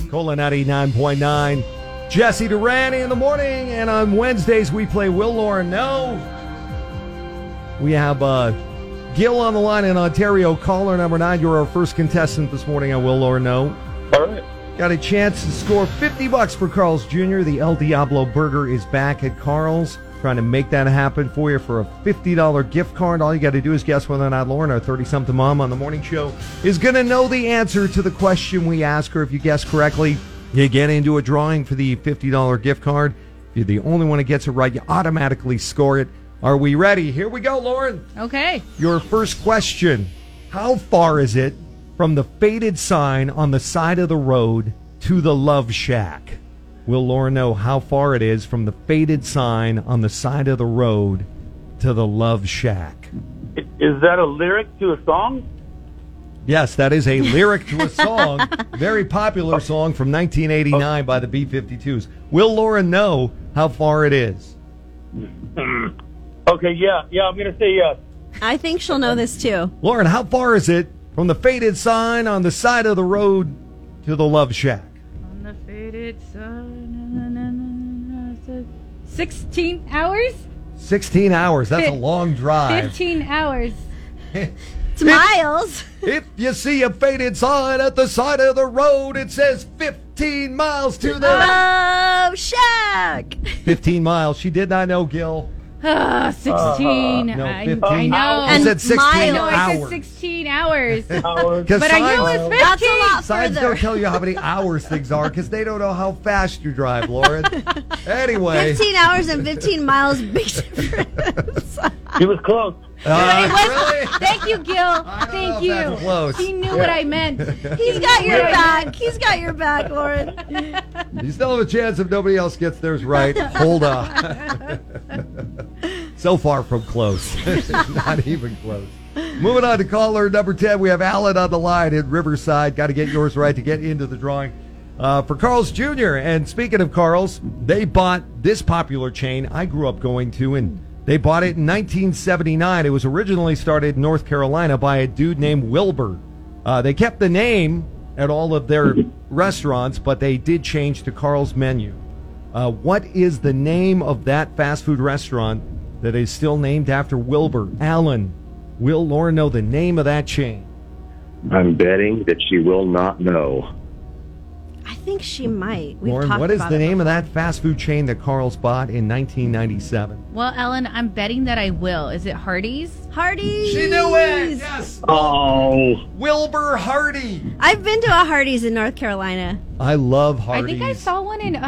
Cola 99.9. Jesse Durante in the morning, and on Wednesdays we play Will Lauren Know. We have Gil on the line in Ontario, caller number 9. You're our first contestant this morning on Will Lauren Know. All right. Got a chance to score $50 for Carl's Jr. The El Diablo Burger is back at Carl's. Trying to make that happen for you for a $50 gift card. All you got to do is guess whether or not Lauren, our 30-something mom on the morning show, is going to know the answer to the question we ask her. If you guess correctly, you get into a drawing for the $50 gift card. If you're the only one that gets it right, you automatically score it. Are we ready? Here we go, Lauren. Okay. Your first question. How far is it from the faded sign on the side of the road to the Love Shack? Will Lauren know how far it is from the faded sign on the side of the road to the Love Shack? Is that a lyric to a song? Yes, that is a lyric to a song. Very popular song from 1989 by the B-52s. Will Lauren know how far it is? Okay, yeah, I'm going to say yes. I think she'll know this too. Lauren, how far is it from the faded sign on the side of the road to the Love Shack? On the faded sign. 16 hours? 16 hours. That's a long drive. 15 hours. It's miles. If you see a faded sign at the side of the road, it says 15 miles to the Love Shack. 15 miles. She did not know, Gil. 16. No, I 15. know. I said 16 miles. I hours. said 16 hours. Because But I knew it was 15. That's a lot signs further. don't tell you how many hours things are because they don't know how fast you drive, Lauren. Anyway. 15 hours and 15 miles, big difference. He was close. Really? Thank you, Gil. don't know Thank if you. that's close. He knew what I meant. He's got your back. He's got your back, Lauren. You still have a chance if nobody else gets theirs right. Hold on. So far from close. Not even close. Moving on to caller number 10. We have Alan on the line in Riverside. Got to get yours right to get into the drawing for Carl's Jr. And speaking of Carl's, they bought this popular chain I grew up going to, and they bought it in 1979. It was originally started in North Carolina by a dude named Wilbur. They kept the name at all of their restaurants, but they did change to Carl's Menu. What is the name of that fast food restaurant that is still named after Wilbur? Alan, will Lauren know the name of that chain? I'm betting that she will not know. I think she might. We've Lauren, talked what is about the it name of before. that fast food chain that Carl's bought in 1997? Well, Ellen, I'm betting that I will. Is it Hardee's? Hardee's. She knew it! Yes! Oh, Wilbur Hardy! I've been to a Hardee's in North Carolina. I love Hardee's. I think I saw one in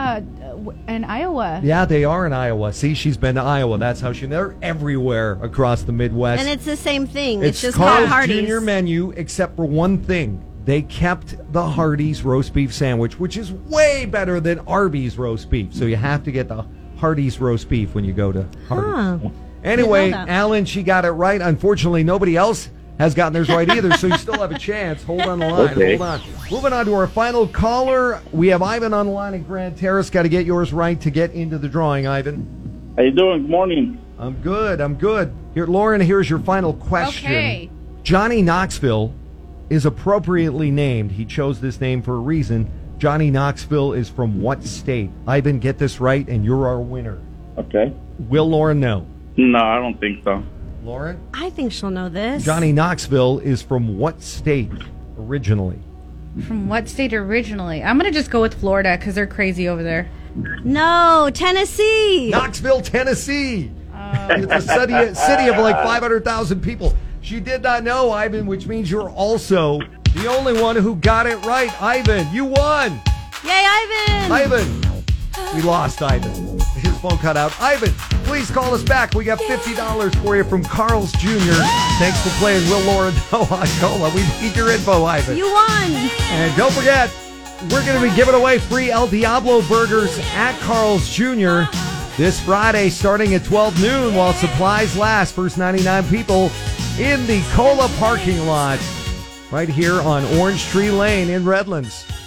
Iowa. Yeah, they are in Iowa. See, she's been to Iowa. That's how they're everywhere across the Midwest. And it's the same thing. It's just Carl's called Hardee's. Jr. Menu, except for one thing. They kept the Hardee's roast beef sandwich, which is way better than Arby's roast beef. So you have to get the Hardee's roast beef when you go to Hardee's. Huh. Anyway, Didn't know that. Alan, she got it right. Unfortunately, nobody else has gotten theirs right either, so you still have a chance. Hold on the line. Okay. Hold on. Moving on to our final caller. We have Ivan on the line in Grand Terrace. Got to get yours right to get into the drawing, Ivan. How you doing? Good morning. I'm good. Here, Lauren, here's your final question. Okay. Johnny Knoxville is appropriately named. He chose this name for a reason. Johnny Knoxville is from what state? Ivan, get this right, and you're our winner. Okay. Will Lauren know? No, I don't think so. Lauren? I think she'll know this. Johnny Knoxville is from what state originally? From what state originally? I'm going to just go with Florida because they're crazy over there. No, Tennessee. Knoxville, Tennessee. It's a city of like 500,000 people. She did not know, Ivan, which means you're also the only one who got it right. Ivan, you won. Yay, Ivan. Ivan. We lost Ivan. His phone cut out. Ivan, please call us back. We got $50 for you from Carl's Jr. Thanks for playing Will Lauren Know on Cola. We need your info, Ivan. You won. And don't forget, we're going to be giving away free El Diablo burgers at Carl's Jr. this Friday starting at 12 noon while supplies last. First 99 people in the Cola parking lot right here on Orange Tree Lane in Redlands.